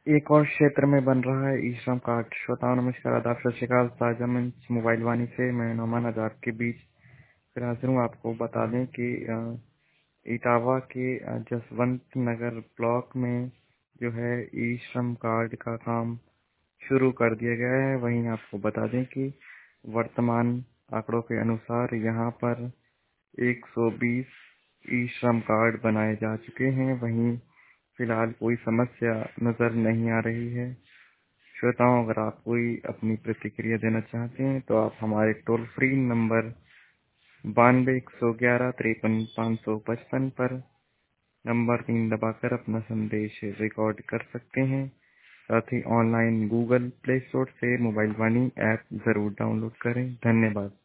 एक और क्षेत्र में बन रहा है ई श्रम कार्ड। श्रोताओं नमस्कार, आदाब, सत श्री अकाल। ताजा मंच मोबाइल वाणी से मैं नौमान आज आपके बीच फिर हाजिर हूँ। आपको बता दें कि इटावा के जसवंत नगर ब्लॉक में जो है ई श्रम कार्ड का काम शुरू कर दिया गया है। वहीं आपको बता दें कि वर्तमान आंकड़ों के अनुसार यहाँ पर 120 ई श्रम कार्ड बनाए जा चुके हैं। वहीं फिलहाल कोई समस्या नजर नहीं आ रही है। श्रोताओं, अगर आप कोई अपनी प्रतिक्रिया देना चाहते हैं तो आप हमारे टोल फ्री नंबर 92 111 53 555 पर नंबर 3 दबाकर अपना संदेश रिकॉर्ड कर सकते हैं। साथ ही ऑनलाइन गूगल प्ले स्टोर से मोबाइल वाणी ऐप जरूर डाउनलोड करें। धन्यवाद।